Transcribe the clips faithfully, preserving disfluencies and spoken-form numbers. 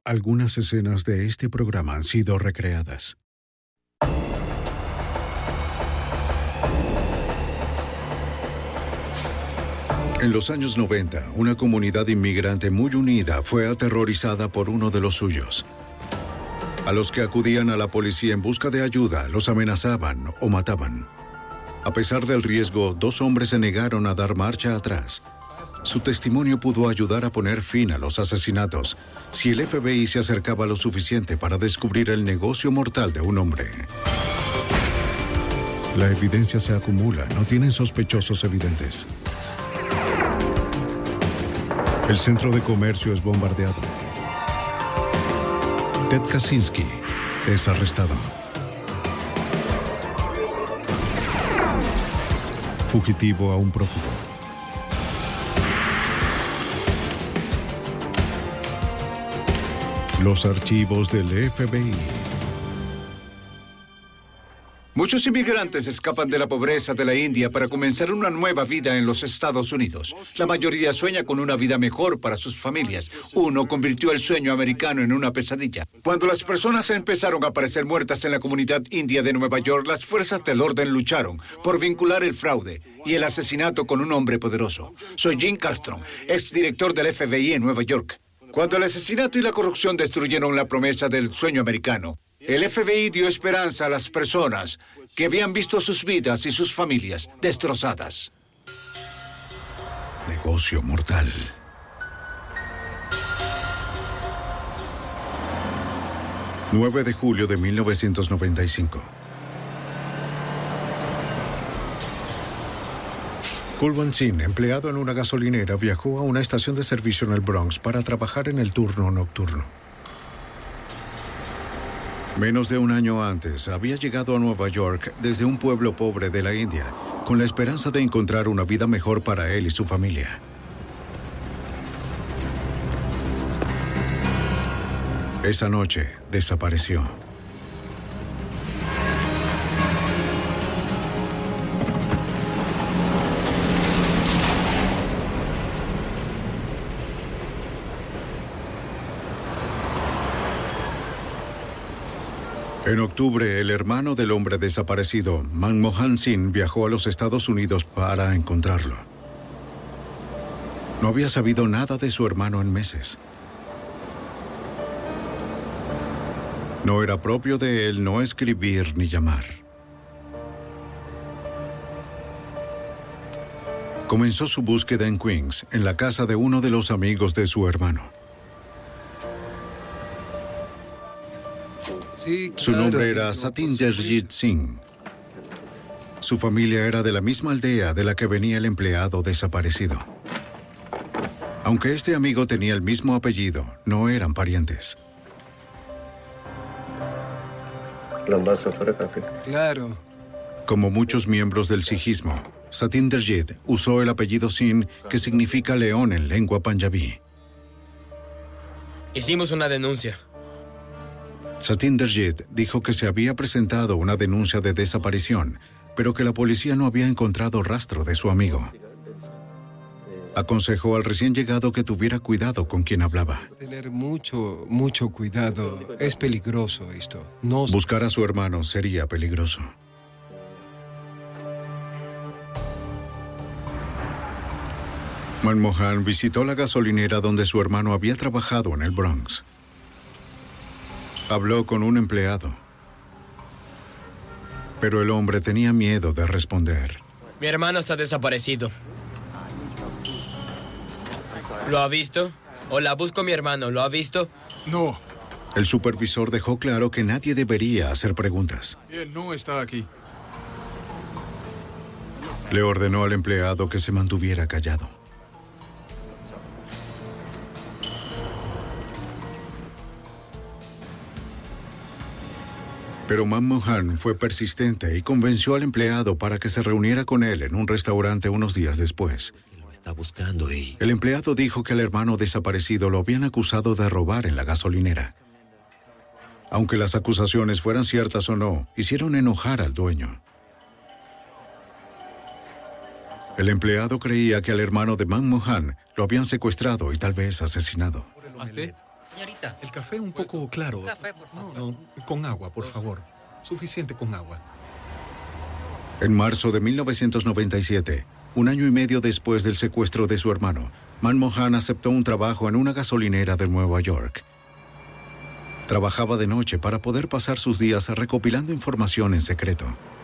Algunas escenas de este programa han sido recreadas. En los años noventa, una comunidad inmigrante muy unida fue aterrorizada por uno de los suyos. A los que acudían a la policía en busca de ayuda, los amenazaban o mataban. A pesar del riesgo, dos hombres se negaron a dar marcha atrás. Su testimonio pudo ayudar a poner fin a los asesinatos si el F B I se acercaba lo suficiente para descubrir el negocio mortal de un hombre. La evidencia se acumula, no tienen sospechosos evidentes. El centro de comercio es bombardeado. Ted Kaczynski es arrestado. Fugitivo a un prófugo. Los archivos del F B I. Muchos inmigrantes escapan de la pobreza de la India para comenzar una nueva vida en los Estados Unidos. La mayoría sueña con una vida mejor para sus familias. Uno convirtió el sueño americano en una pesadilla. Cuando las personas empezaron a aparecer muertas en la comunidad india de Nueva York, las fuerzas del orden lucharon por vincular el fraude y el asesinato con un hombre poderoso. Soy Jim Castron, exdirector del F B I en Nueva York. Cuando el asesinato y la corrupción destruyeron la promesa del sueño americano, el F B I dio esperanza a las personas que habían visto sus vidas y sus familias destrozadas. Negocio mortal. nueve de julio de mil novecientos noventa y cinco. Kulwant Singh, empleado en una gasolinera, viajó a una estación de servicio en el Bronx para trabajar en el turno nocturno. Menos de un año antes, había llegado a Nueva York desde un pueblo pobre de la India, con la esperanza de encontrar una vida mejor para él y su familia. Esa noche, desapareció. En octubre, el hermano del hombre desaparecido, Manmohan Singh, viajó a los Estados Unidos para encontrarlo. No había sabido nada de su hermano en meses. No era propio de él no escribir ni llamar. Comenzó su búsqueda en Queens, en la casa de uno de los amigos de su hermano. Sí, Su claro. nombre era Satinderjit Singh. Su familia era de la misma aldea de la que venía el empleado desaparecido. Aunque este amigo tenía el mismo apellido, no eran parientes. Claro. Como muchos miembros del sijismo, Satinderjit usó el apellido Singh, que significa león en lengua panjabí. Hicimos una denuncia. Satinderjit dijo que se había presentado una denuncia de desaparición, pero que la policía no había encontrado rastro de su amigo. Aconsejó al recién llegado que tuviera cuidado con quien hablaba. Tener mucho, mucho cuidado. Es peligroso esto. No... Buscar a su hermano sería peligroso. Manmohan visitó la gasolinera donde su hermano había trabajado en el Bronx. Habló con un empleado, pero el hombre tenía miedo de responder. Mi hermano está desaparecido. ¿Lo ha visto? Hola, busco a mi hermano. ¿Lo ha visto? No. El supervisor dejó claro que nadie debería hacer preguntas. Él no está aquí. Le ordenó al empleado que se mantuviera callado. Pero Manmohan fue persistente y convenció al empleado para que se reuniera con él en un restaurante unos días después. Lo está buscando y... El empleado dijo que al hermano desaparecido lo habían acusado de robar en la gasolinera. Aunque las acusaciones fueran ciertas o no, hicieron enojar al dueño. El empleado creía que al hermano de Manmohan lo habían secuestrado y tal vez asesinado. ¿Usted? Señorita. El café un poco claro. Un café, por favor. No, no, con agua, por favor. Suficiente con agua. En marzo de mil novecientos noventa y siete, un año y medio después del secuestro de su hermano, Manmohan aceptó un trabajo en una gasolinera de Nueva York. Trabajaba de noche para poder pasar sus días recopilando información en secreto.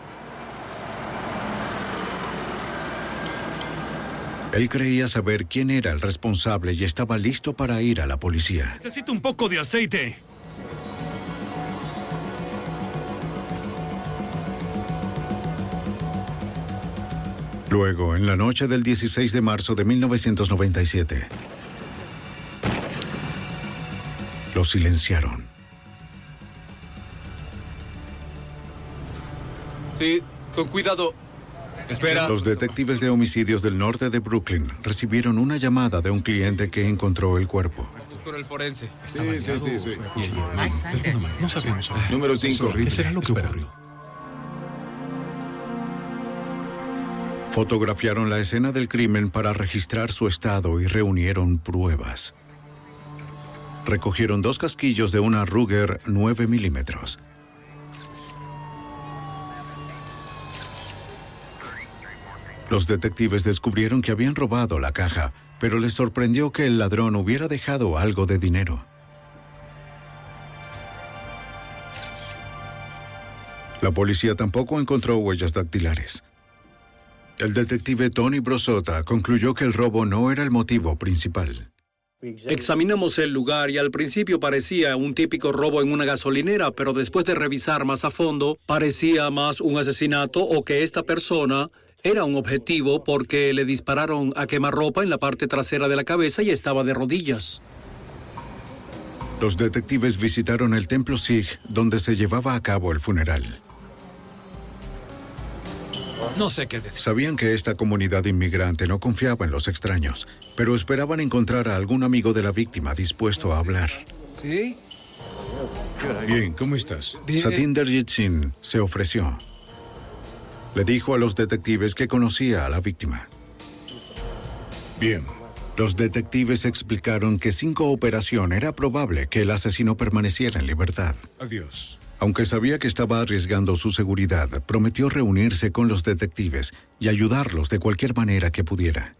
Él creía saber quién era el responsable y estaba listo para ir a la policía. Necesito un poco de aceite. Luego, en la noche del dieciséis de marzo de mil novecientos noventa y siete, lo silenciaron. Sí, con cuidado. Espera. Los detectives de homicidios del norte de Brooklyn recibieron una llamada de un cliente que encontró el cuerpo. Es con el forense. Sí, sí, sí, sí. No sabemos. Número cinco. ¿Qué será lo que ocurrió? Fotografiaron la escena del crimen para registrar su estado y reunieron pruebas. Recogieron dos casquillos de una Ruger nueve milímetros. Los detectives descubrieron que habían robado la caja, pero les sorprendió que el ladrón hubiera dejado algo de dinero. La policía tampoco encontró huellas dactilares. El detective Tony Brosota concluyó que el robo no era el motivo principal. Examinamos el lugar y al principio parecía un típico robo en una gasolinera, pero después de revisar más a fondo, parecía más un asesinato o que esta persona era un objetivo porque le dispararon a quemarropa en la parte trasera de la cabeza y estaba de rodillas. Los detectives visitaron el templo Sikh donde se llevaba a cabo el funeral. No sé qué decir. Sabían que esta comunidad inmigrante no confiaba en los extraños, pero esperaban encontrar a algún amigo de la víctima dispuesto a hablar. ¿Sí? Bien, ¿cómo estás? Bien. Satinderjit Singh se ofreció. Le dijo a los detectives que conocía a la víctima. Bien. Los detectives explicaron que sin cooperación era probable que el asesino permaneciera en libertad. Adiós. Aunque sabía que estaba arriesgando su seguridad, prometió reunirse con los detectives y ayudarlos de cualquier manera que pudiera.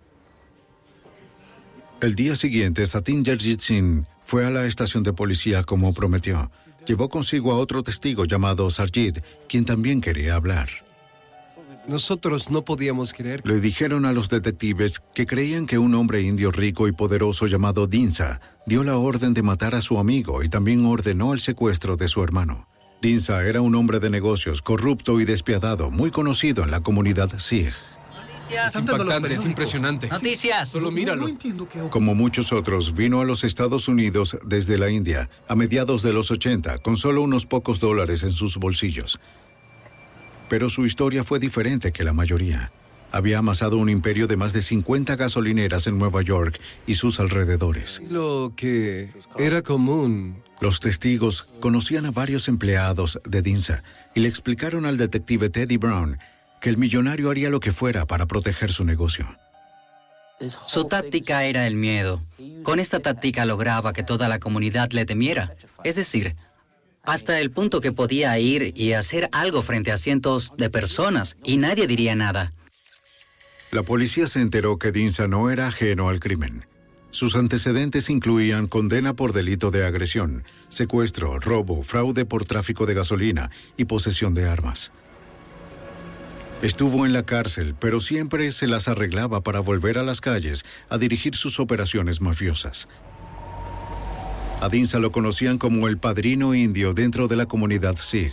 El día siguiente, Satinderjit Singh fue a la estación de policía como prometió. Llevó consigo a otro testigo llamado Sarjit, quien también quería hablar. Nosotros no podíamos creer. Le dijeron a los detectives que creían que un hombre indio rico y poderoso llamado Dinsa dio la orden de matar a su amigo y también ordenó el secuestro de su hermano. Dinsa era un hombre de negocios, corrupto y despiadado, muy conocido en la comunidad Sikh. Es impactante, es impresionante. Noticias. Solo míralo. No entiendo qué ocurrió. Como muchos otros, vino a los Estados Unidos desde la India a mediados de los ochenta, con solo unos pocos dólares en sus bolsillos. Pero su historia fue diferente que la mayoría. Había amasado un imperio de más de cincuenta gasolineras en Nueva York y sus alrededores. Lo que era común. Los testigos conocían a varios empleados de Dinsa y le explicaron al detective Teddy Brown que el millonario haría lo que fuera para proteger su negocio. Su táctica era el miedo. Con esta táctica lograba que toda la comunidad le temiera. Es decir, hasta el punto que podía ir y hacer algo frente a cientos de personas y nadie diría nada. La policía se enteró que Dinsa no era ajeno al crimen. Sus antecedentes incluían condena por delito de agresión, secuestro, robo, fraude por tráfico de gasolina y posesión de armas. Estuvo en la cárcel, pero siempre se las arreglaba para volver a las calles a dirigir sus operaciones mafiosas. A Dinsa lo conocían como el padrino indio dentro de la comunidad Sikh.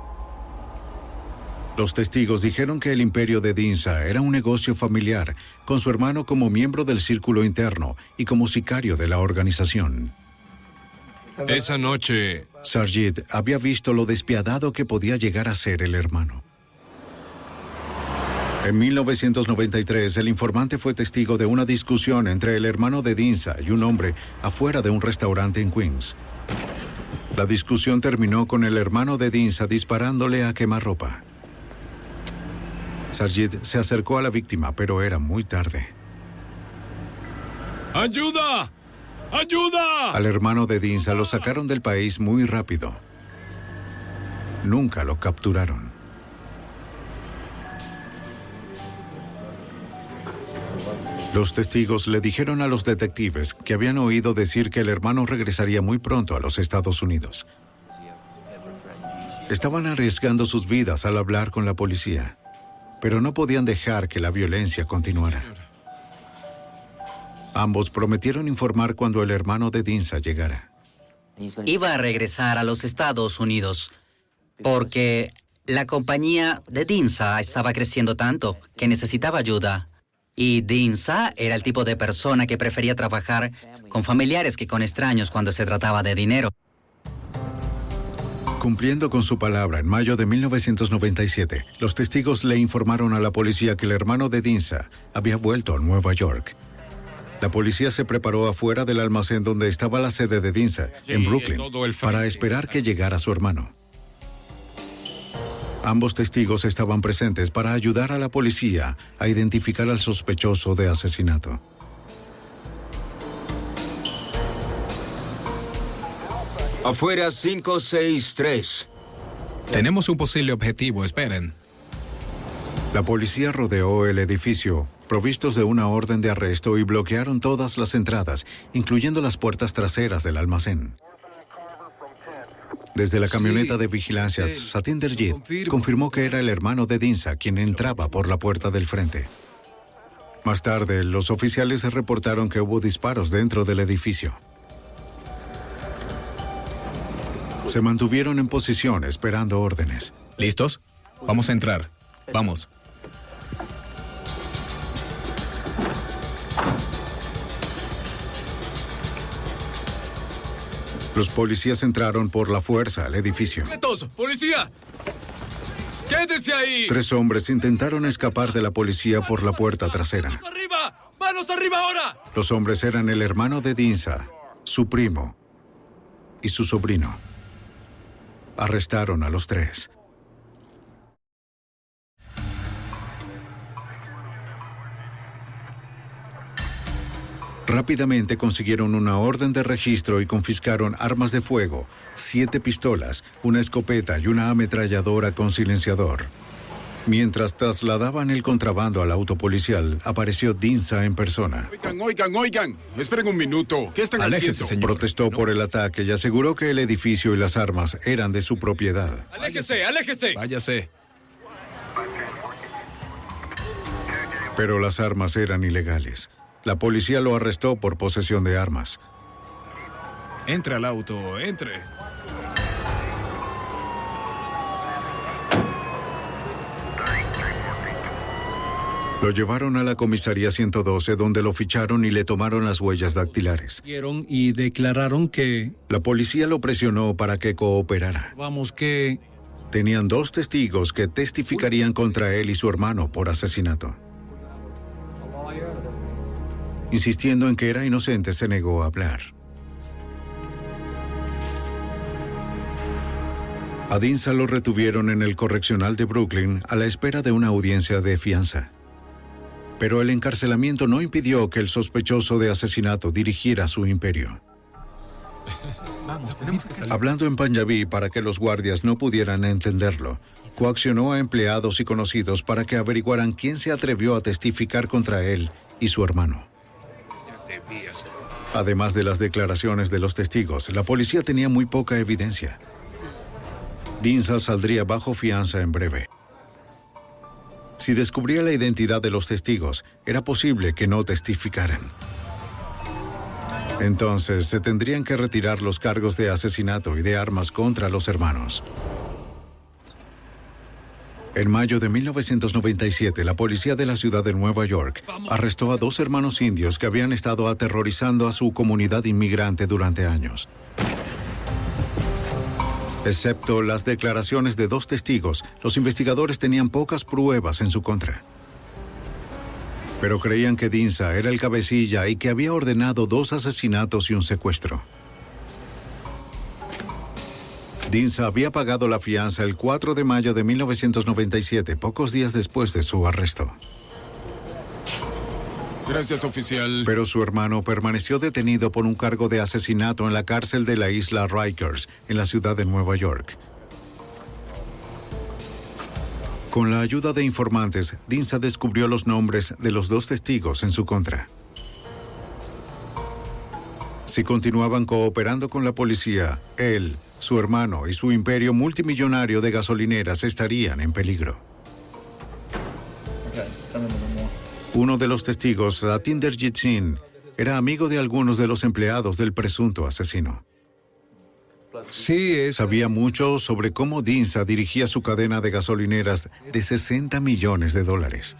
Los testigos dijeron que el imperio de Dinsa era un negocio familiar, con su hermano como miembro del círculo interno y como sicario de la organización. Esa noche... Sarjit había visto lo despiadado que podía llegar a ser el hermano. En mil novecientos noventa y tres, el informante fue testigo de una discusión entre el hermano de Dinsa y un hombre afuera de un restaurante en Queens. La discusión terminó con el hermano de Dinsa disparándole a quemarropa. Sarjit se acercó a la víctima, pero era muy tarde. ¡Ayuda! ¡Ayuda! Al hermano de Dinsa lo sacaron del país muy rápido. Nunca lo capturaron. Los testigos le dijeron a los detectives que habían oído decir que el hermano regresaría muy pronto a los Estados Unidos. Estaban arriesgando sus vidas al hablar con la policía, pero no podían dejar que la violencia continuara. Ambos prometieron informar cuando el hermano de Dinsa llegara. Iba a regresar a los Estados Unidos porque la compañía de Dinsa estaba creciendo tanto que necesitaba ayuda. Y Dinsa era el tipo de persona que prefería trabajar con familiares que con extraños cuando se trataba de dinero. Cumpliendo con su palabra, en mayo de mil novecientos noventa y siete, los testigos le informaron a la policía que el hermano de Dinsa había vuelto a Nueva York. La policía se preparó afuera del almacén donde estaba la sede de Dinsa, en Brooklyn, para esperar que llegara su hermano. Ambos testigos estaban presentes para ayudar a la policía a identificar al sospechoso de asesinato. Afuera cinco seis tres. Tenemos un posible objetivo, esperen. La policía rodeó el edificio, provistos de una orden de arresto, y bloquearon todas las entradas, incluyendo las puertas traseras del almacén. Desde la camioneta Sí, de vigilancia, él, Satinder Jeet confirmo. confirmó que era el hermano de Dinsa quien entraba por la puerta del frente. Más tarde, los oficiales reportaron que hubo disparos dentro del edificio. Se mantuvieron en posición esperando órdenes. ¿Listos? Vamos a entrar. Vamos. Los policías entraron por la fuerza al edificio. ¡Quietos! ¡Policía! ¡Quédense ahí! Tres hombres intentaron escapar de la policía por la puerta trasera. ¡Manos arriba! ¡Manos arriba ahora! Los hombres eran el hermano de Dinsa, su primo y su sobrino. Arrestaron a los tres. Rápidamente consiguieron una orden de registro y confiscaron armas de fuego, siete pistolas, una escopeta y una ametralladora con silenciador. Mientras trasladaban el contrabando al auto policial, apareció Dinsa en persona. Oigan, oigan, oigan. Esperen un minuto. ¿Qué están Aléjese, haciendo? señor. Protestó por el ataque y aseguró que el edificio y las armas eran de su propiedad. ¡Aléjese, aléjese! Váyase. Pero las armas eran ilegales. La policía lo arrestó por posesión de armas. Entre al auto, entre. Lo llevaron a la comisaría ciento doce, donde lo ficharon y le tomaron las huellas dactilares. Y declararon que, La policía lo presionó para que cooperara. vamos, que Tenían dos testigos que testificarían contra él y su hermano por asesinato. Insistiendo en que era inocente, se negó a hablar. A Dinsa lo retuvieron en el correccional de Brooklyn a la espera de una audiencia de fianza. Pero el encarcelamiento no impidió que el sospechoso de asesinato dirigiera su imperio. Hablando en Punjabi para que los guardias no pudieran entenderlo, coaccionó a empleados y conocidos para que averiguaran quién se atrevió a testificar contra él y su hermano. Además de las declaraciones de los testigos, la policía tenía muy poca evidencia. Dinsa saldría bajo fianza en breve. Si descubría la identidad de los testigos, era posible que no testificaran. Entonces, se tendrían que retirar los cargos de asesinato y de armas contra los hermanos. En mayo de mil novecientos noventa y siete, la policía de la ciudad de Nueva York arrestó a dos hermanos indios que habían estado aterrorizando a su comunidad inmigrante durante años. Excepto las declaraciones de dos testigos, los investigadores tenían pocas pruebas en su contra. Pero creían que Dinsa era el cabecilla y que había ordenado dos asesinatos y un secuestro. Dinsa había pagado la fianza el cuatro de mayo de mil novecientos noventa y siete, pocos días después de su arresto. Gracias, oficial. Pero su hermano permaneció detenido por un cargo de asesinato en la cárcel de la isla Rikers, en la ciudad de Nueva York. Con la ayuda de informantes, Dinsa descubrió los nombres de los dos testigos en su contra. Si continuaban cooperando con la policía, él, su hermano y su imperio multimillonario de gasolineras estarían en peligro. Uno de los testigos, Satinderjit Singh, era amigo de algunos de los empleados del presunto asesino. Sí, es... Sabía mucho sobre cómo Dinsa dirigía su cadena de gasolineras de sesenta millones de dólares.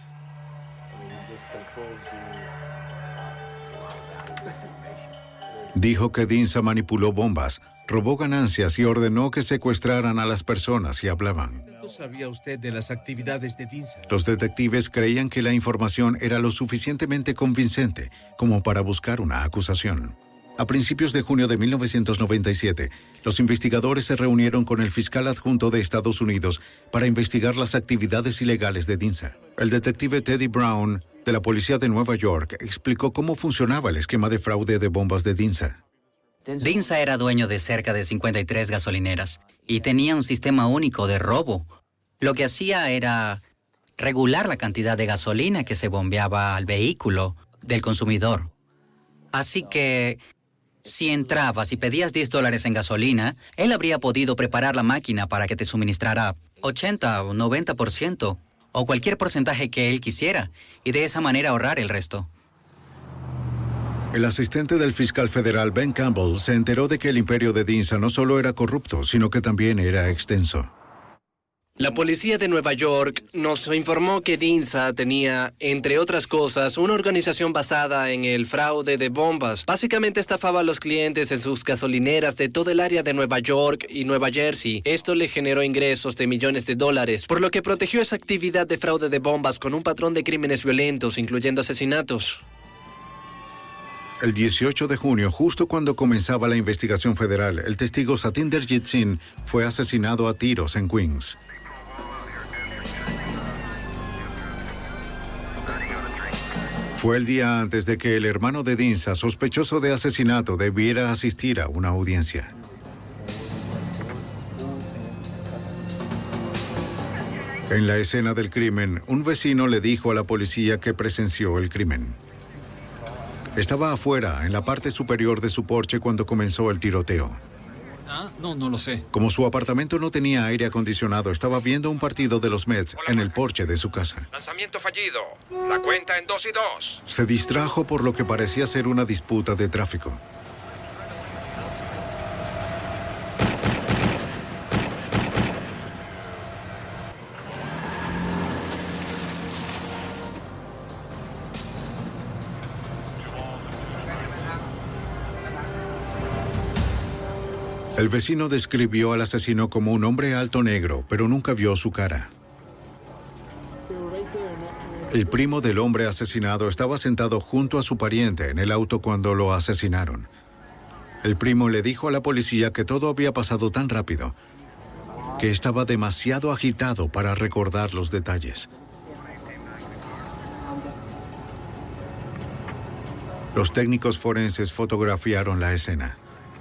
Dijo que Dinsa manipuló bombas, robó ganancias y ordenó que secuestraran a las personas si hablaban. ¿Cuánto sabía usted de las actividades de Dinsa? Los detectives creían que la información era lo suficientemente convincente como para buscar una acusación. A principios de junio de mil novecientos noventa y siete, los investigadores se reunieron con el fiscal adjunto de Estados Unidos para investigar las actividades ilegales de Dinsa. El detective Teddy Brown, de la policía de Nueva York, explicó cómo funcionaba el esquema de fraude de bombas de Dinsa. Dinsa era dueño de cerca de cincuenta y tres gasolineras y tenía un sistema único de robo. Lo que hacía era regular la cantidad de gasolina que se bombeaba al vehículo del consumidor. Así que, si entrabas y pedías diez dólares en gasolina, él habría podido preparar la máquina para que te suministrara ochenta o noventa por ciento o cualquier porcentaje que él quisiera, y de esa manera ahorrar el resto. El asistente del fiscal federal Ben Campbell se enteró de que el imperio de Dinsa no solo era corrupto, sino que también era extenso. La policía de Nueva York nos informó que Dinsa tenía, entre otras cosas, una organización basada en el fraude de bombas. Básicamente estafaba a los clientes en sus gasolineras de todo el área de Nueva York y Nueva Jersey. Esto le generó ingresos de millones de dólares, por lo que protegió esa actividad de fraude de bombas con un patrón de crímenes violentos, incluyendo asesinatos. El dieciocho de junio, justo cuando comenzaba la investigación federal, el testigo Satinderjit Singh fue asesinado a tiros en Queens. Fue el día antes de que el hermano de Dinsa, sospechoso de asesinato, debiera asistir a una audiencia. En la escena del crimen, un vecino le dijo a la policía que presenció el crimen. Estaba afuera, en la parte superior de su porche, cuando comenzó el tiroteo. Ah, no, no lo sé. Como su apartamento no tenía aire acondicionado, estaba viendo un partido de los Mets en el porche de su casa. Lanzamiento fallido. La cuenta en dos y dos. Se distrajo por lo que parecía ser una disputa de tráfico. El vecino describió al asesino como un hombre alto negro, pero nunca vio su cara. El primo del hombre asesinado estaba sentado junto a su pariente en el auto cuando lo asesinaron. El primo le dijo a la policía que todo había pasado tan rápido, que estaba demasiado agitado para recordar los detalles. Los técnicos forenses fotografiaron la escena.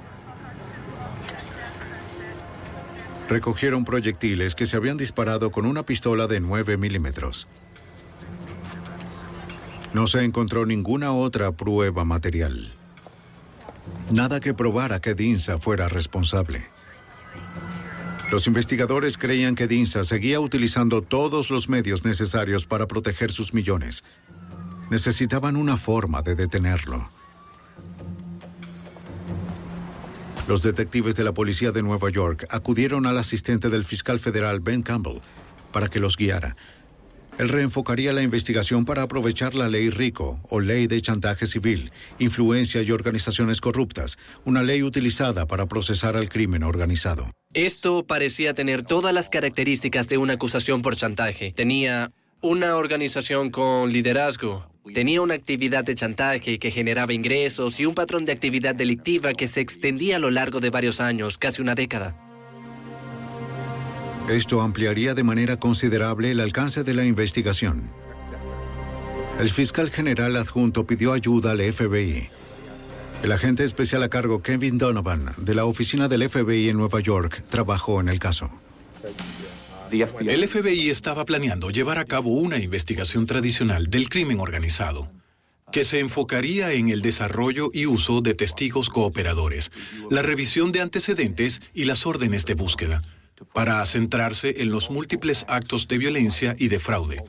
Recogieron proyectiles que se habían disparado con una pistola de nueve milímetros. No se encontró ninguna otra prueba material. Nada que probara que Dinsa fuera responsable. Los investigadores creían que Dinsa seguía utilizando todos los medios necesarios para proteger sus millones. Necesitaban una forma de detenerlo. Los detectives de la policía de Nueva York acudieron al asistente del fiscal federal Ben Campbell para que los guiara. Él reenfocaría la investigación para aprovechar la ley RICO, o Ley de Chantaje Civil, Influencia y Organizaciones Corruptas, una ley utilizada para procesar al crimen organizado. Esto parecía tener todas las características de una acusación por chantaje. Tenía una organización con liderazgo. Tenía una actividad de chantaje que generaba ingresos y un patrón de actividad delictiva que se extendía a lo largo de varios años, casi una década. Esto ampliaría de manera considerable el alcance de la investigación. El fiscal general adjunto pidió ayuda al F B I. El agente especial a cargo Kevin Donovan, de la oficina del F B I en Nueva York, trabajó en el caso. El F B I estaba planeando llevar a cabo una investigación tradicional del crimen organizado, que se enfocaría en el desarrollo y uso de testigos cooperadores, la revisión de antecedentes y las órdenes de búsqueda, para centrarse en los múltiples actos de violencia y de fraude.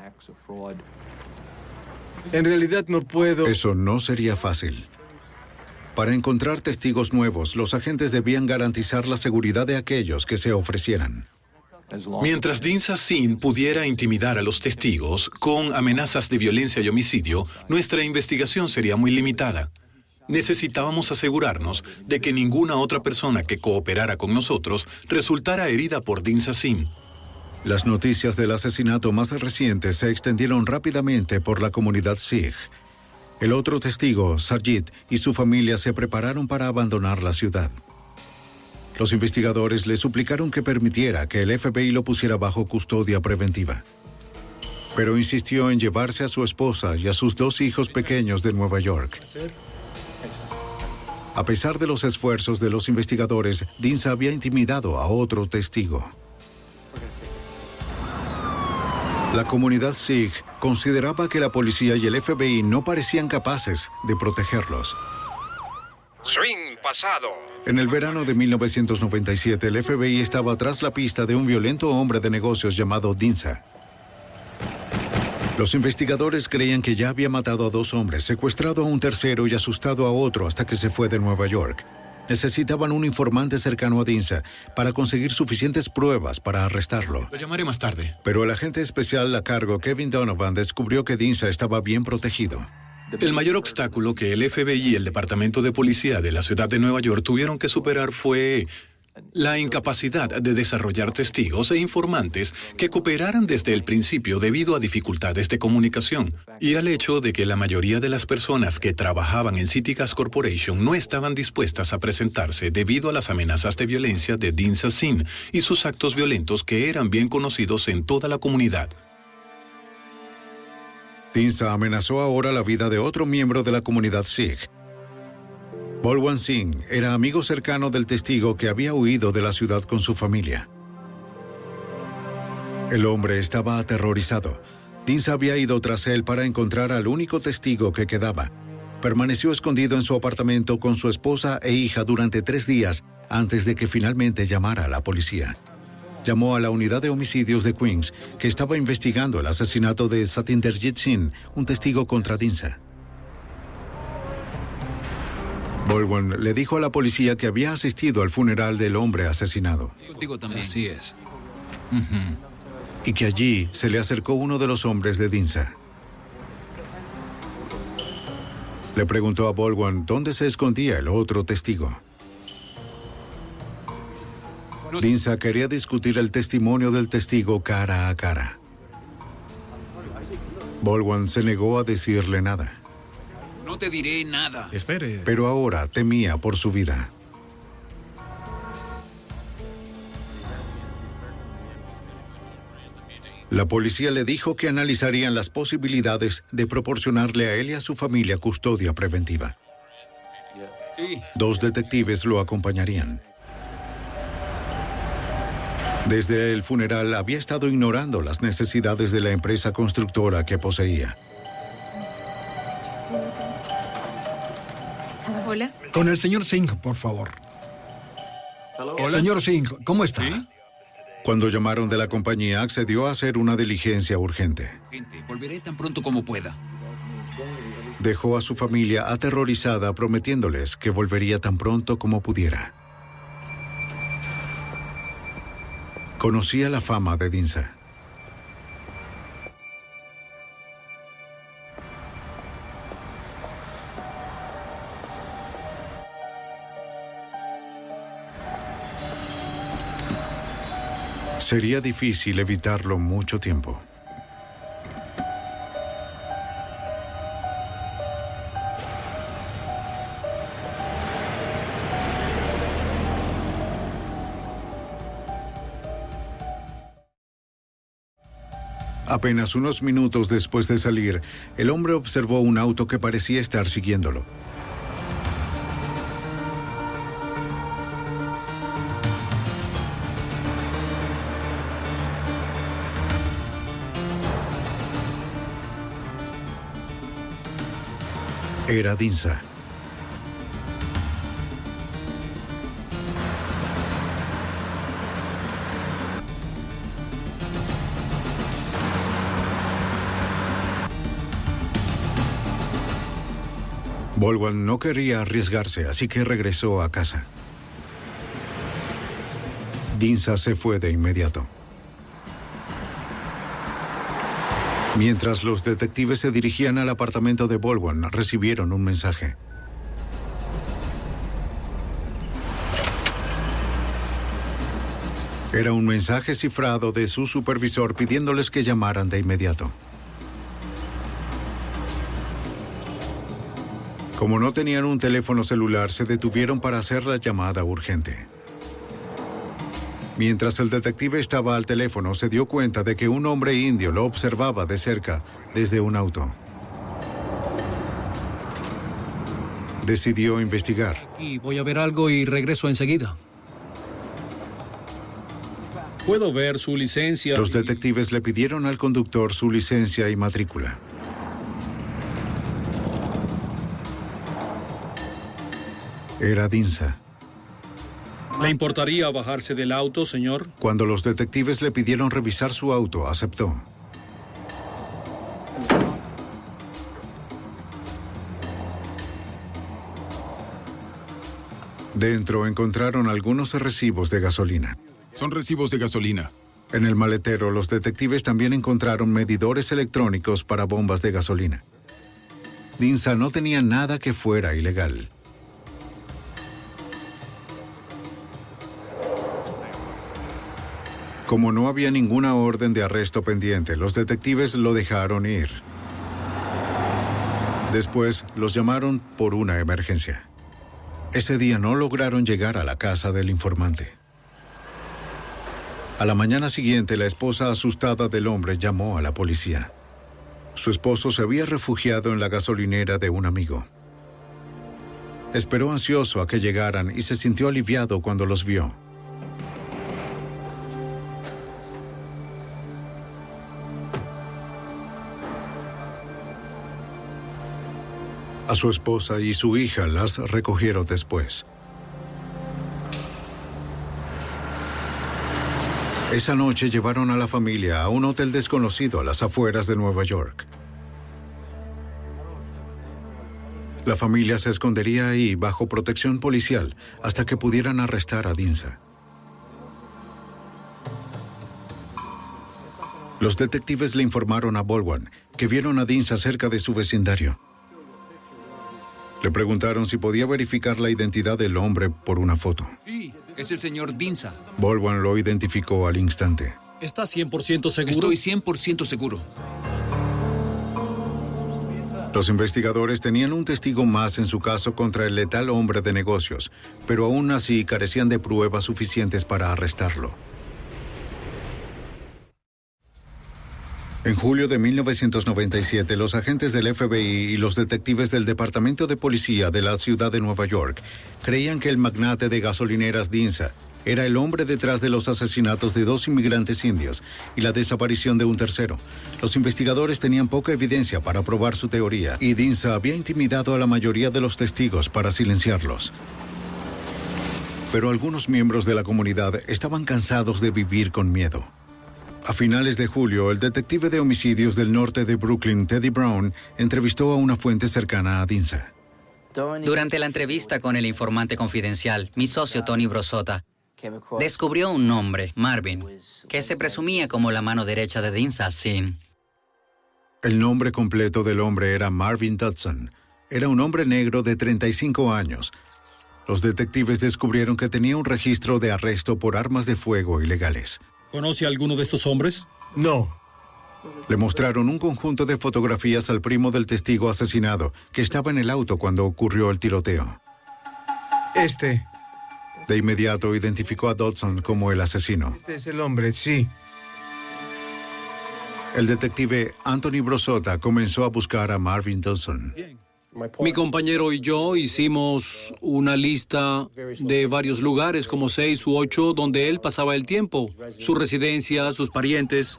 En realidad no puedo... Eso no sería fácil. Para encontrar testigos nuevos, los agentes debían garantizar la seguridad de aquellos que se ofrecieran. Mientras Dinsa Sin pudiera intimidar a los testigos con amenazas de violencia y homicidio, nuestra investigación sería muy limitada. Necesitábamos asegurarnos de que ninguna otra persona que cooperara con nosotros resultara herida por Dinsa Sin. Las noticias del asesinato más reciente se extendieron rápidamente por la comunidad Sikh. El otro testigo, Sarjit, y su familia se prepararon para abandonar la ciudad. Los investigadores le suplicaron que permitiera que el F B I lo pusiera bajo custodia preventiva. Pero insistió en llevarse a su esposa y a sus dos hijos pequeños de Nueva York. A pesar de los esfuerzos de los investigadores, Dinsa había intimidado a otro testigo. La comunidad Sikh consideraba que la policía y el F B I no parecían capaces de protegerlos. Swing pasado. En el verano de mil novecientos noventa y siete, el F B I estaba tras la pista de un violento hombre de negocios llamado Dinsa. Los investigadores creían que ya había matado a dos hombres, secuestrado a un tercero y asustado a otro hasta que se fue de Nueva York. Necesitaban un informante cercano a Dinsa para conseguir suficientes pruebas para arrestarlo. Lo llamaré más tarde. Pero el agente especial a cargo, Kevin Donovan, descubrió que Dinsa estaba bien protegido. El mayor obstáculo que el F B I y el Departamento de Policía de la ciudad de Nueva York tuvieron que superar fue la incapacidad de desarrollar testigos e informantes que cooperaran desde el principio debido a dificultades de comunicación y al hecho de que la mayoría de las personas que trabajaban en Citigas Corporation no estaban dispuestas a presentarse debido a las amenazas de violencia de Dinsa Sin y sus actos violentos que eran bien conocidos en toda la comunidad. Dinsa amenazó ahora la vida de otro miembro de la comunidad Sikh. Balwant Singh era amigo cercano del testigo que había huido de la ciudad con su familia. El hombre estaba aterrorizado. Dinsa había ido tras él para encontrar al único testigo que quedaba. Permaneció escondido en su apartamento con su esposa e hija durante tres días antes de que finalmente llamara a la policía. Llamó a la unidad de homicidios de Queens, que estaba investigando el asesinato de Satinderjit Singh, un testigo contra Dinsa. Balwant le dijo a la policía que había asistido al funeral del hombre asesinado. Contigo también. Así es. Uh-huh. Y que allí se le acercó uno de los hombres de Dinsa. Le preguntó a Balwant dónde se escondía el otro testigo. Dinsa quería discutir el testimonio del testigo cara a cara. Balwant se negó a decirle nada. No te diré nada. Espere. Pero ahora temía por su vida. La policía le dijo que analizarían las posibilidades de proporcionarle a él y a su familia custodia preventiva. Sí. Dos detectives lo acompañarían. Desde el funeral había estado ignorando las necesidades de la empresa constructora que poseía. Hola. Con el señor Singh, por favor. Hola. Señor Singh, ¿cómo está? ¿Sí? Cuando llamaron de la compañía, accedió a hacer una diligencia urgente. Gente, volveré tan pronto como pueda. Dejó a su familia aterrorizada, prometiéndoles que volvería tan pronto como pudiera. Conocía la fama de Dinsa. Sería difícil evitarlo mucho tiempo. Apenas unos minutos después de salir, el hombre observó un auto que parecía estar siguiéndolo. Era Dinsa. Baldwin no quería arriesgarse, así que regresó a casa. Dinsa se fue de inmediato. Mientras los detectives se dirigían al apartamento de Baldwin, recibieron un mensaje. Era un mensaje cifrado de su supervisor pidiéndoles que llamaran de inmediato. Como no tenían un teléfono celular, se detuvieron para hacer la llamada urgente. Mientras el detective estaba al teléfono, se dio cuenta de que un hombre indio lo observaba de cerca desde un auto. Decidió investigar. Y voy a ver algo y regreso enseguida. Puedo ver su licencia. Los detectives le pidieron al conductor su licencia y matrícula. Era Dinsa. ¿Le importaría bajarse del auto, señor? Cuando los detectives le pidieron revisar su auto, aceptó. Dentro encontraron algunos recibos de gasolina. Son recibos de gasolina. En el maletero, los detectives también encontraron medidores electrónicos para bombas de gasolina. Dinsa no tenía nada que fuera ilegal. Como no había ninguna orden de arresto pendiente, los detectives lo dejaron ir. Después, los llamaron por una emergencia. Ese día no lograron llegar a la casa del informante. A la mañana siguiente, la esposa asustada del hombre llamó a la policía. Su esposo se había refugiado en la gasolinera de un amigo. Esperó ansioso a que llegaran y se sintió aliviado cuando los vio. A su esposa y su hija las recogieron después. Esa noche llevaron a la familia a un hotel desconocido a las afueras de Nueva York. La familia se escondería ahí bajo protección policial hasta que pudieran arrestar a Dinsa. Los detectives le informaron a Baldwin que vieron a Dinsa cerca de su vecindario. Le preguntaron si podía verificar la identidad del hombre por una foto. Sí, es el señor Dinsa. Baldwin lo identificó al instante. ¿Está cien por ciento seguro? Estoy cien por ciento seguro. Los investigadores tenían un testigo más en su caso contra el letal hombre de negocios, pero aún así carecían de pruebas suficientes para arrestarlo. En julio de mil novecientos noventa y siete, los agentes del F B I y los detectives del Departamento de Policía de la ciudad de Nueva York creían que el magnate de gasolineras Dinsa era el hombre detrás de los asesinatos de dos inmigrantes indios y la desaparición de un tercero. Los investigadores tenían poca evidencia para probar su teoría y Dinsa había intimidado a la mayoría de los testigos para silenciarlos. Pero algunos miembros de la comunidad estaban cansados de vivir con miedo. A finales de julio, el detective de homicidios del norte de Brooklyn, Teddy Brown, entrevistó a una fuente cercana a Dinsa. Durante la entrevista con el informante confidencial, mi socio Tony Brosota descubrió un nombre, Marvin, que se presumía como la mano derecha de Dinsa Sin. El nombre completo del hombre era Marvin Dodson. Era un hombre negro de treinta y cinco años. Los detectives descubrieron que tenía un registro de arresto por armas de fuego ilegales. ¿Conoce a alguno de estos hombres? No. Le mostraron un conjunto de fotografías al primo del testigo asesinado, que estaba en el auto cuando ocurrió el tiroteo. Este. De inmediato identificó a Dodson como el asesino. Este es el hombre, sí. El detective Anthony Brosota comenzó a buscar a Marvin Dodson. Mi compañero y yo hicimos una lista de varios lugares, como seis u ocho, donde él pasaba el tiempo. Su residencia, sus parientes.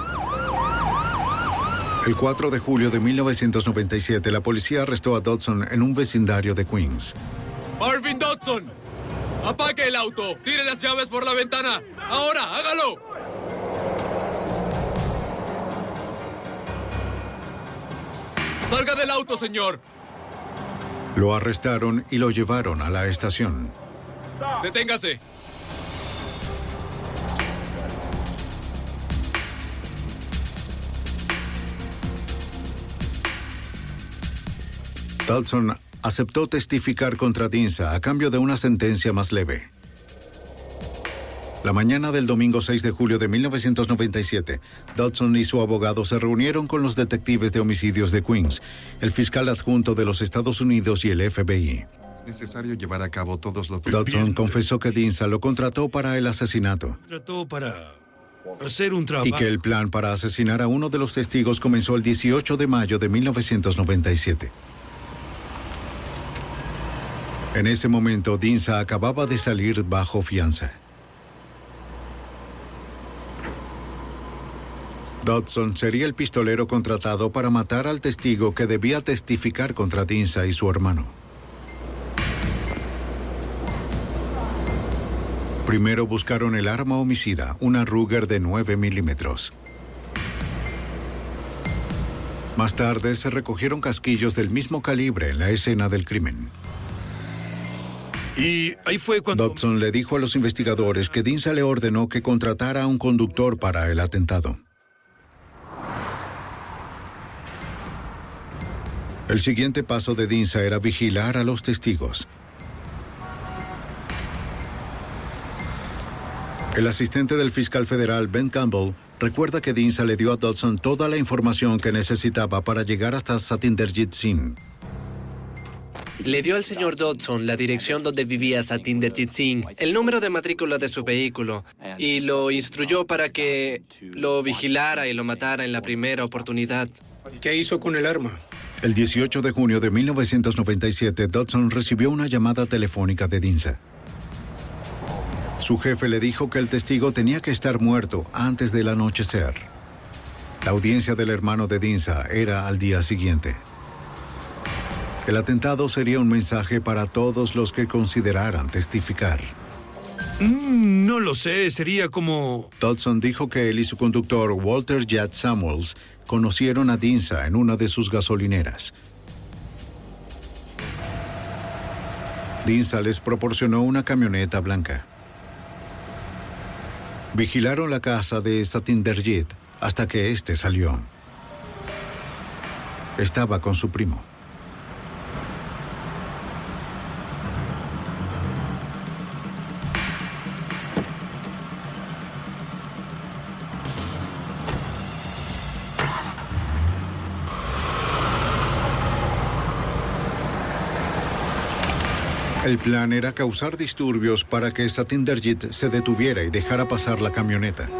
El cuatro de julio de mil novecientos noventa y siete, la policía arrestó a Dodson en un vecindario de Queens. ¡Marvin Dodson! ¡Apague el auto! ¡Tire las llaves por la ventana! ¡Ahora, hágalo! ¡Salga del auto, señor! Lo arrestaron y lo llevaron a la estación. ¡Deténgase! Dodson aceptó testificar contra Dinsa a cambio de una sentencia más leve. La mañana del domingo seis de julio de mil novecientos noventa y siete, Dodson y su abogado se reunieron con los detectives de homicidios de Queens, el fiscal adjunto de los Estados Unidos y el F B I. Es necesario llevar a cabo todos los... Dodson confesó que Dinsa lo contrató para el asesinato. Trató para hacer un trabajo. Y que el plan para asesinar a uno de los testigos comenzó el dieciocho de mayo de mil novecientos noventa y siete. En ese momento, Dinsa acababa de salir bajo fianza. Dodson sería el pistolero contratado para matar al testigo que debía testificar contra Dinsa y su hermano. Primero buscaron el arma homicida, una Ruger de nueve milímetros. Más tarde se recogieron casquillos del mismo calibre en la escena del crimen. Y ahí fue cuando... Dodson le dijo a los investigadores que Dinsa le ordenó que contratara a un conductor para el atentado. El siguiente paso de Dinsa era vigilar a los testigos. El asistente del fiscal federal, Ben Campbell, recuerda que Dinsa le dio a Dodson toda la información que necesitaba para llegar hasta Satinderjit Singh. Le dio al señor Dodson la dirección donde vivía Satinderjit Singh, el número de matrícula de su vehículo, y lo instruyó para que lo vigilara y lo matara en la primera oportunidad. ¿Qué hizo con el arma? El dieciocho de junio de mil novecientos noventa y siete, Dodson recibió una llamada telefónica de Dinsa. Su jefe le dijo que el testigo tenía que estar muerto antes del anochecer. La audiencia del hermano de Dinsa era al día siguiente. El atentado sería un mensaje para todos los que consideraran testificar. Mm, no lo sé, sería como... Dodson dijo que él y su conductor, Walter J. Samuels, conocieron a Dinsa en una de sus gasolineras. Dinsa les proporcionó una camioneta blanca. Vigilaron la casa de Satinderjit hasta que éste salió. Estaba con su primo. El plan era causar disturbios para que Satinderjit se detuviera y dejara pasar la camioneta.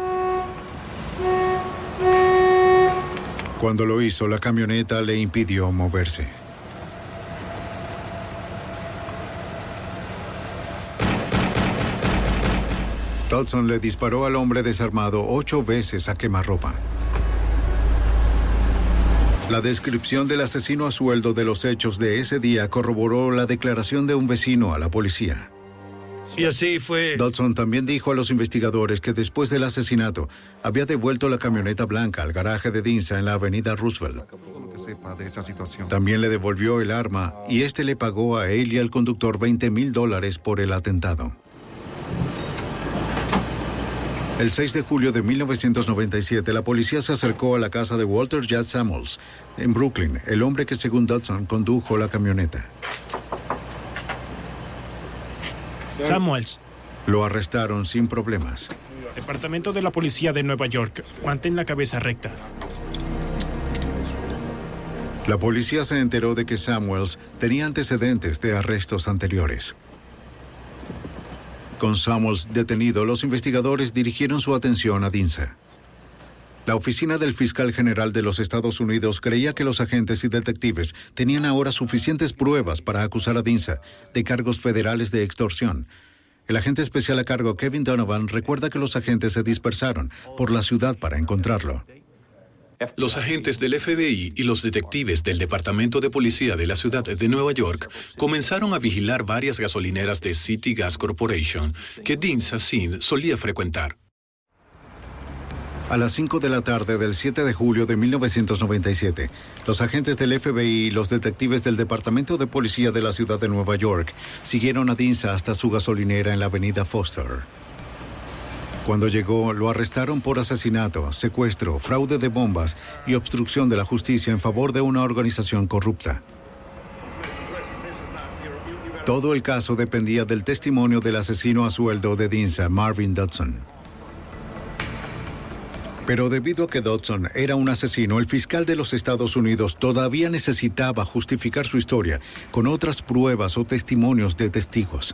Cuando lo hizo, la camioneta le impidió moverse. Dodson le disparó al hombre desarmado ocho veces a quemarropa. La descripción del asesino a sueldo de los hechos de ese día corroboró la declaración de un vecino a la policía. Y así fue... Dodson también dijo a los investigadores que después del asesinato había devuelto la camioneta blanca al garaje de Dinsa en la avenida Roosevelt. También le devolvió el arma y este le pagó a él y al conductor veinte mil dólares por el atentado. El seis de julio de mil novecientos noventa y siete, la policía se acercó a la casa de Walter J. Samuels, en Brooklyn, el hombre que, según Dodson, condujo la camioneta. Samuels. Lo arrestaron sin problemas. Departamento de la Policía de Nueva York. Mantén la cabeza recta. La policía se enteró de que Samuels tenía antecedentes de arrestos anteriores. Con Samuels detenido, los investigadores dirigieron su atención a Dinsa. La oficina del fiscal general de los Estados Unidos creía que los agentes y detectives tenían ahora suficientes pruebas para acusar a Dinsa de cargos federales de extorsión. El agente especial a cargo, Kevin Donovan, recuerda que los agentes se dispersaron por la ciudad para encontrarlo. Los agentes del F B I y los detectives del Departamento de Policía de la ciudad de Nueva York comenzaron a vigilar varias gasolineras de City Gas Corporation que Dinsa Sin solía frecuentar. A las cinco de la tarde del siete de julio de mil novecientos noventa y siete, los agentes del F B I y los detectives del Departamento de Policía de la ciudad de Nueva York siguieron a Dinsa hasta su gasolinera en la avenida Foster. Cuando llegó, lo arrestaron por asesinato, secuestro, fraude de bombas y obstrucción de la justicia en favor de una organización corrupta. Todo el caso dependía del testimonio del asesino a sueldo de Dinsa, Marvin Dodson. Pero debido a que Dodson era un asesino, el fiscal de los Estados Unidos todavía necesitaba justificar su historia con otras pruebas o testimonios de testigos.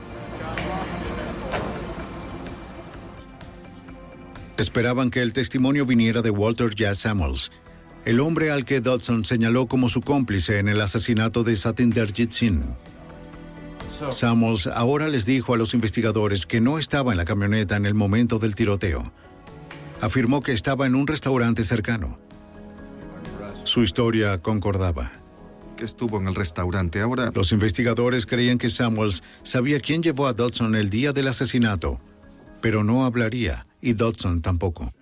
Esperaban que el testimonio viniera de Walter J. Samuels, el hombre al que Dodson señaló como su cómplice en el asesinato de Satinderjit Singh. Samuels ahora les dijo a los investigadores que no estaba en la camioneta en el momento del tiroteo. Afirmó que estaba en un restaurante cercano. Su historia concordaba. Que estuvo en el restaurante ahora. Los investigadores creían que Samuels sabía quién llevó a Dodson el día del asesinato, pero no hablaría, y Dodson tampoco.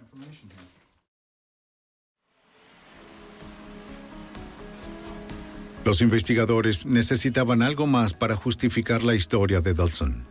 Los investigadores necesitaban algo más para justificar la historia de Dodson.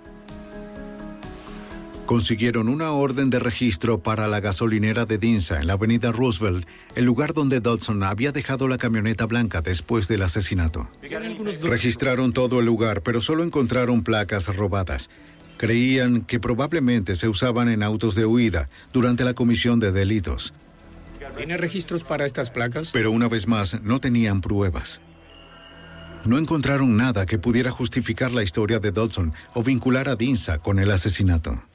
Consiguieron una orden de registro para la gasolinera de Dinsa en la avenida Roosevelt, el lugar donde Dodson había dejado la camioneta blanca después del asesinato. Registraron todo el lugar, pero solo encontraron placas robadas. Creían que probablemente se usaban en autos de huida durante la comisión de delitos. ¿Tiene registros para estas placas? Pero una vez más, no tenían pruebas. No encontraron nada que pudiera justificar la historia de Dodson o vincular a Dinsa con el asesinato.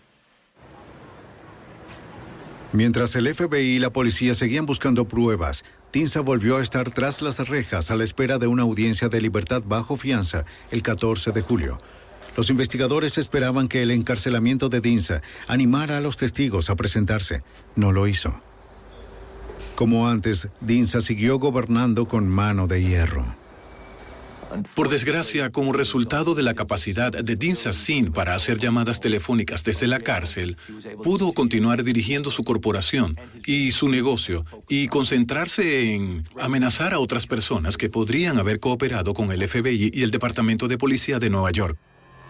Mientras el F B I y la policía seguían buscando pruebas, Dinsa volvió a estar tras las rejas a la espera de una audiencia de libertad bajo fianza el catorce de julio. Los investigadores esperaban que el encarcelamiento de Dinsa animara a los testigos a presentarse. No lo hizo. Como antes, Dinsa siguió gobernando con mano de hierro. Por desgracia, como resultado de la capacidad de Dinsa Sin para hacer llamadas telefónicas desde la cárcel, pudo continuar dirigiendo su corporación y su negocio y concentrarse en amenazar a otras personas que podrían haber cooperado con el F B I y el Departamento de Policía de Nueva York.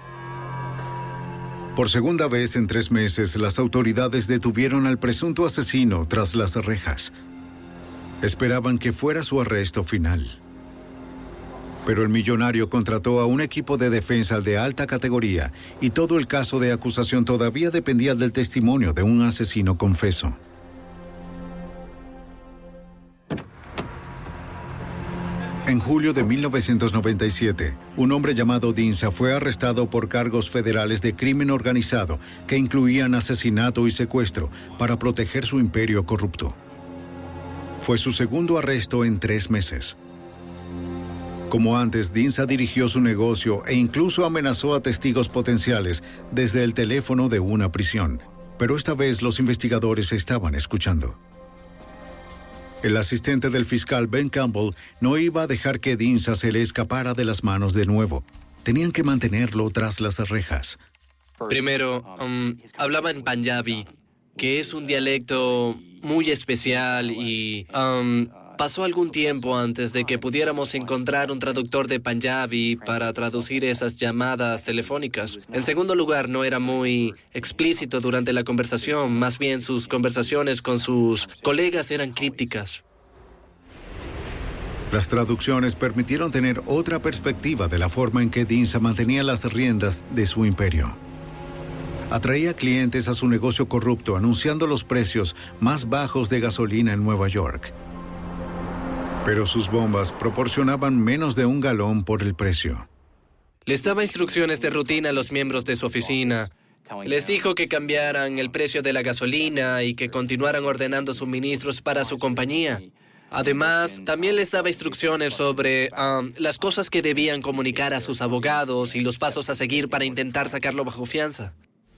Por segunda vez en tres meses, las autoridades detuvieron al presunto asesino tras las rejas. Esperaban que fuera su arresto final. Pero el millonario contrató a un equipo de defensa de alta categoría y todo el caso de acusación todavía dependía del testimonio de un asesino confeso. En julio de mil novecientos noventa y siete, un hombre llamado Dinsa fue arrestado por cargos federales de crimen organizado que incluían asesinato y secuestro para proteger su imperio corrupto. Fue su segundo arresto en tres meses. Como antes, Dinsa dirigió su negocio e incluso amenazó a testigos potenciales desde el teléfono de una prisión. Pero esta vez los investigadores estaban escuchando. El asistente del fiscal Ben Campbell no iba a dejar que Dinsa se le escapara de las manos de nuevo. Tenían que mantenerlo tras las rejas. Primero, um, hablaba en Punjabi, que es un dialecto muy especial y um, pasó algún tiempo antes de que pudiéramos encontrar un traductor de Punjabi para traducir esas llamadas telefónicas. En segundo lugar, no era muy explícito durante la conversación, más bien sus conversaciones con sus colegas eran crípticas. Las traducciones permitieron tener otra perspectiva de la forma en que Dinsa mantenía las riendas de su imperio. Atraía clientes a su negocio corrupto, anunciando los precios más bajos de gasolina en Nueva York. Pero sus bombas proporcionaban menos de un galón por el precio. Les daba instrucciones de rutina a los miembros de su oficina. Les dijo que cambiaran el precio de la gasolina y que continuaran ordenando suministros para su compañía. Además, también les daba instrucciones sobre um, las cosas que debían comunicar a sus abogados y los pasos a seguir para intentar sacarlo bajo fianza.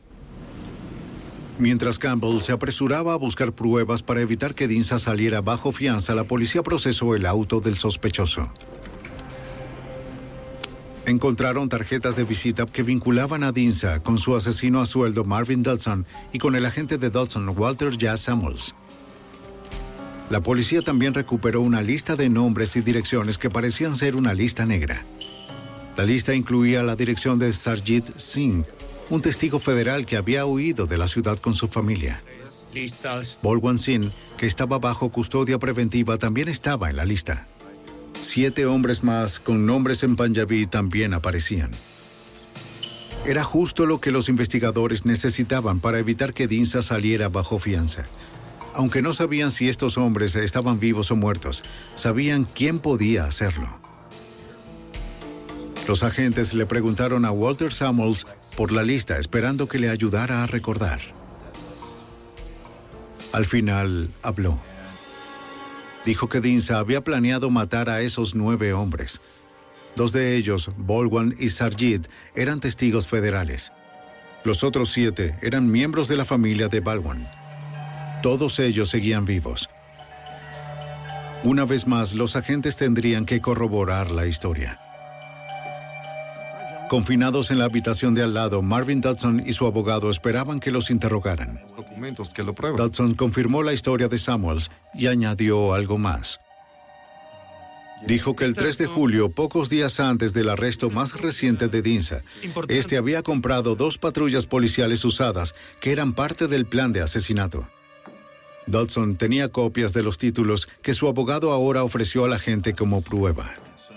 Mientras Campbell se apresuraba a buscar pruebas para evitar que Dinsa saliera bajo fianza, la policía procesó el auto del sospechoso. Encontraron tarjetas de visita que vinculaban a Dinsa con su asesino a sueldo Marvin Dodson y con el agente de Dodson, Walter Jazz Samuels. La policía también recuperó una lista de nombres y direcciones que parecían ser una lista negra. La lista incluía la dirección de Sarjit Singh, un testigo federal que había huido de la ciudad con su familia. Listas. Bolwan Singh, que estaba bajo custodia preventiva, también estaba en la lista. Siete hombres más con nombres en Punjabi también aparecían. Era justo lo que los investigadores necesitaban para evitar que Dinsa saliera bajo fianza. Aunque no sabían si estos hombres estaban vivos o muertos, sabían quién podía hacerlo. Los agentes le preguntaron a Walter Samuels por la lista, esperando que le ayudara a recordar. Al final, habló. Dijo que Dinsa había planeado matar a esos nueve hombres. Dos de ellos, Bolwan y Sarjit, eran testigos federales. Los otros siete eran miembros de la familia de Bolwan. Todos ellos seguían vivos. Una vez más, los agentes tendrían que corroborar la historia. Confinados en la habitación de al lado, Marvin Dodson y su abogado esperaban que los interrogaran. Documentos que lo prueban. Dodson confirmó la historia de Samuels y añadió algo más. Dijo que el tres de julio, pocos días antes del arresto más reciente de Dinsa, este había comprado dos patrullas policiales usadas que eran parte del plan de asesinato. Dodson tenía copias de los títulos que su abogado ahora ofreció a la gente como prueba.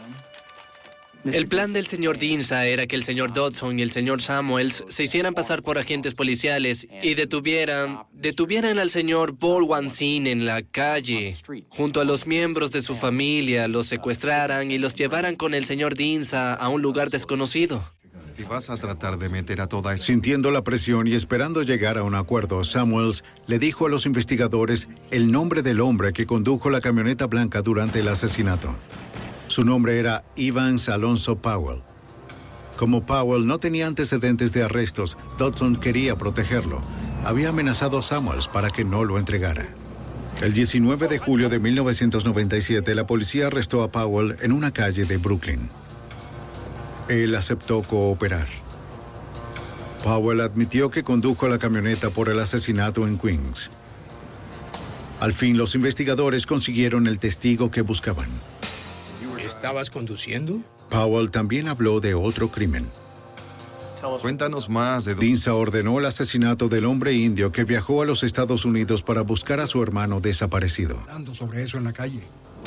El plan del señor Dinsa era que el señor Dodson y el señor Samuels se hicieran pasar por agentes policiales y detuvieran, detuvieran al señor Bolwan Singh en la calle, junto a los miembros de su familia, los secuestraran y los llevaran con el señor Dinsa a un lugar desconocido. Si vas a tratar de meter a toda esa... Sintiendo la presión y esperando llegar a un acuerdo, Samuels le dijo a los investigadores el nombre del hombre que condujo la camioneta blanca durante el asesinato. Su nombre era Evans Alonso Powell. Como Powell no tenía antecedentes de arrestos, Dodson quería protegerlo. Había amenazado a Samuels para que no lo entregara. El diecinueve de julio de mil novecientos noventa y siete, la policía arrestó a Powell en una calle de Brooklyn. Él aceptó cooperar. Powell admitió que condujo la camioneta por el asesinato en Queens. Al fin, los investigadores consiguieron el testigo que buscaban. ¿Estabas conduciendo? Powell también habló de otro crimen. Cuéntanos más de... Dinsa ordenó el asesinato del hombre indio que viajó a los Estados Unidos para buscar a su hermano desaparecido. Hablando sobre eso en la calle.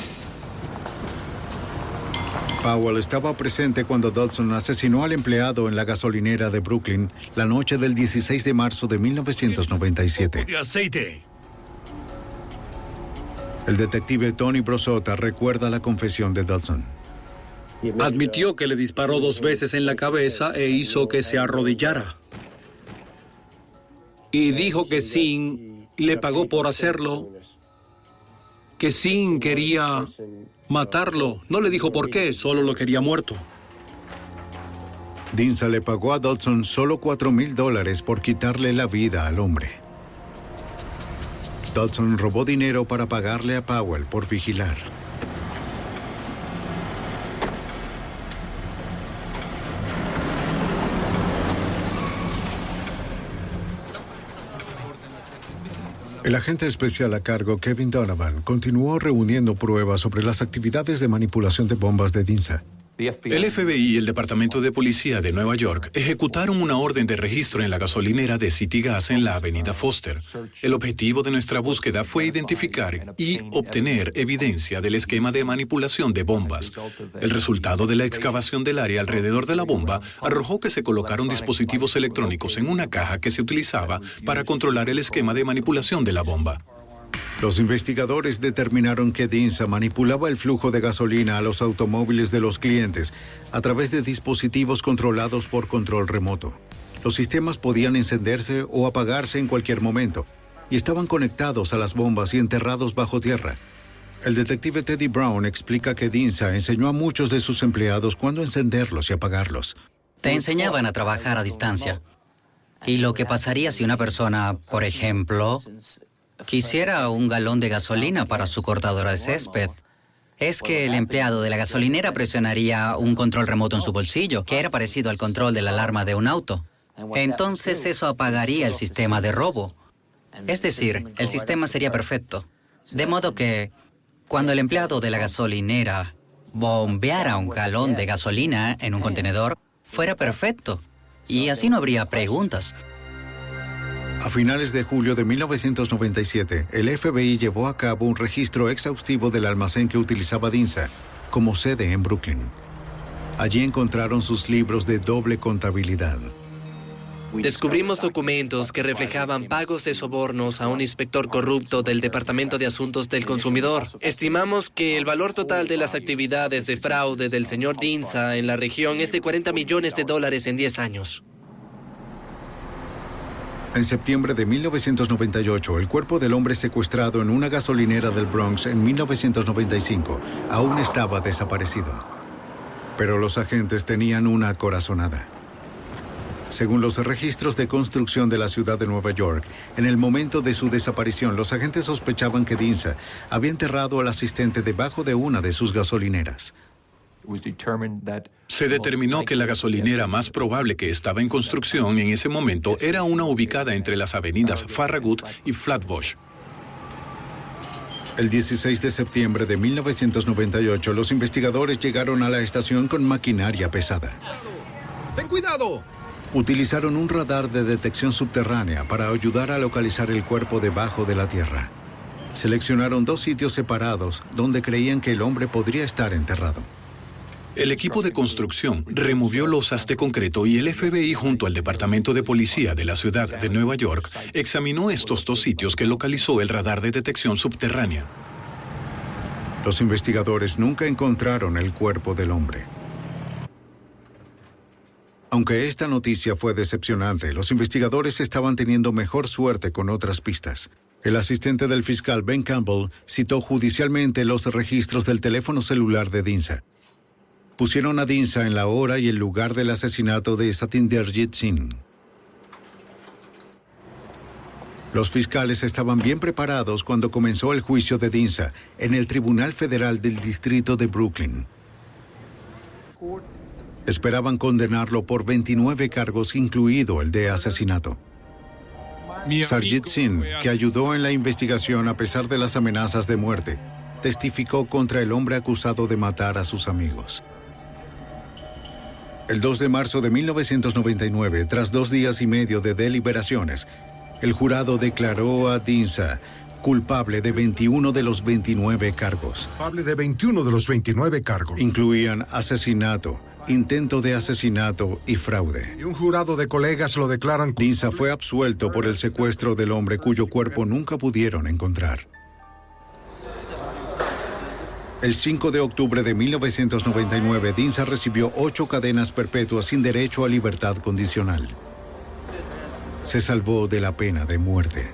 Powell estaba presente cuando Dodson asesinó al empleado en la gasolinera de Brooklyn la noche del dieciséis de marzo de mil novecientos noventa y siete. De aceite. El detective Tony Brosota recuerda la confesión de Dodson. Admitió que le disparó dos veces en la cabeza e hizo que se arrodillara. Y dijo que Singh le pagó por hacerlo, que Singh quería matarlo. No le dijo por qué, solo lo quería muerto. Dinsa le pagó a Dodson solo cuatro mil dólares por quitarle la vida al hombre. Dodson robó dinero para pagarle a Powell por vigilar. El agente especial a cargo, Kevin Donovan, continuó reuniendo pruebas sobre las actividades de manipulación de bombas de Dinsa. El F B I y el Departamento de Policía de Nueva York ejecutaron una orden de registro en la gasolinera de City Gas en la avenida Foster. El objetivo de nuestra búsqueda fue identificar y obtener evidencia del esquema de manipulación de bombas. El resultado de la excavación del área alrededor de la bomba arrojó que se colocaron dispositivos electrónicos en una caja que se utilizaba para controlar el esquema de manipulación de la bomba. Los investigadores determinaron que Dinsa manipulaba el flujo de gasolina a los automóviles de los clientes a través de dispositivos controlados por control remoto. Los sistemas podían encenderse o apagarse en cualquier momento y estaban conectados a las bombas y enterrados bajo tierra. El detective Teddy Brown explica que Dinsa enseñó a muchos de sus empleados cuándo encenderlos y apagarlos. Te enseñaban a trabajar a distancia. Y lo que pasaría si una persona, por ejemplo, quisiera un galón de gasolina para su cortadora de césped, es que el empleado de la gasolinera presionaría un control remoto en su bolsillo, que era parecido al control de la alarma de un auto. Entonces eso apagaría el sistema de robo. Es decir, el sistema sería perfecto. De modo que, cuando el empleado de la gasolinera bombeara un galón de gasolina en un contenedor, fuera perfecto. Y así no habría preguntas. A finales de julio de mil novecientos noventa y siete, el F B I llevó a cabo un registro exhaustivo del almacén que utilizaba Dinsa como sede en Brooklyn. Allí encontraron sus libros de doble contabilidad. Descubrimos documentos que reflejaban pagos de sobornos a un inspector corrupto del Departamento de Asuntos del Consumidor. Estimamos que el valor total de las actividades de fraude del señor Dinsa en la región es de cuarenta millones de dólares en diez años. En septiembre de mil novecientos noventa y ocho, el cuerpo del hombre secuestrado en una gasolinera del Bronx en mil novecientos noventa y cinco aún estaba desaparecido. Pero los agentes tenían una corazonada. Según los registros de construcción de la ciudad de Nueva York, en el momento de su desaparición, los agentes sospechaban que Dinsa había enterrado al asistente debajo de una de sus gasolineras. Se determinó que la gasolinera más probable que estaba en construcción en ese momento era una ubicada entre las avenidas Farragut y Flatbush. El dieciséis de septiembre de mil novecientos noventa y ocho, los investigadores llegaron a la estación con maquinaria pesada. ¡Ten cuidado! Utilizaron un radar de detección subterránea para ayudar a localizar el cuerpo debajo de la tierra. Seleccionaron dos sitios separados donde creían que el hombre podría estar enterrado. El equipo de construcción removió losas de concreto y el F B I junto al Departamento de Policía de la ciudad de Nueva York examinó estos dos sitios que localizó el radar de detección subterránea. Los investigadores nunca encontraron el cuerpo del hombre. Aunque esta noticia fue decepcionante, los investigadores estaban teniendo mejor suerte con otras pistas. El asistente del fiscal Ben Campbell citó judicialmente los registros del teléfono celular de Dinsa. Pusieron a Dinsa en la hora y el lugar del asesinato de Satinderjit Singh. Los fiscales estaban bien preparados cuando comenzó el juicio de Dinsa en el Tribunal Federal del Distrito de Brooklyn. Esperaban condenarlo por veintinueve cargos, incluido el de asesinato. Sarjit Singh, que ayudó en la investigación a pesar de las amenazas de muerte, testificó contra el hombre acusado de matar a sus amigos. El dos de marzo de mil novecientos noventa y nueve, tras dos días y medio de deliberaciones, el jurado declaró a Dinsa culpable de veintiuno de los veintinueve cargos. Culpable de veintiuno de los veintinueve cargos. Incluían asesinato, intento de asesinato y fraude. Y un jurado de colegas lo declaran culpable. Dinsa fue absuelto por el secuestro del hombre cuyo cuerpo nunca pudieron encontrar. El cinco de octubre de mil novecientos noventa y nueve, Dinsa recibió ocho cadenas perpetuas sin derecho a libertad condicional. Se salvó de la pena de muerte.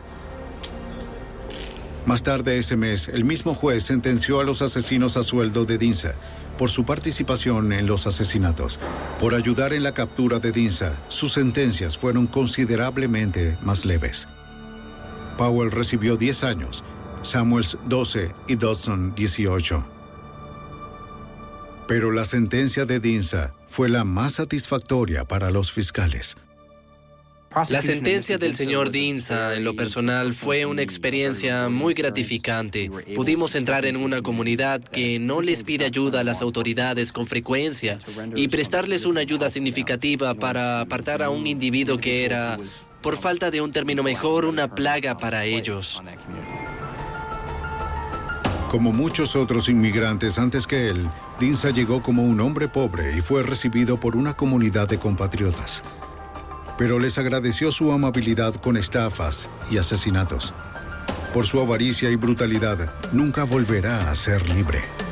Más tarde ese mes, el mismo juez sentenció a los asesinos a sueldo de Dinsa por su participación en los asesinatos. Por ayudar en la captura de Dinsa, sus sentencias fueron considerablemente más leves. Powell recibió diez años, Samuels doce y Dodson dieciocho. Pero la sentencia de Dinsa fue la más satisfactoria para los fiscales. La sentencia del señor Dinsa, en lo personal, fue una experiencia muy gratificante. Pudimos entrar en una comunidad que no les pide ayuda a las autoridades con frecuencia y prestarles una ayuda significativa para apartar a un individuo que era, por falta de un término mejor, una plaga para ellos. Como muchos otros inmigrantes antes que él, Dinsa llegó como un hombre pobre y fue recibido por una comunidad de compatriotas. Pero les agradeció su amabilidad con estafas y asesinatos. Por su avaricia y brutalidad, nunca volverá a ser libre.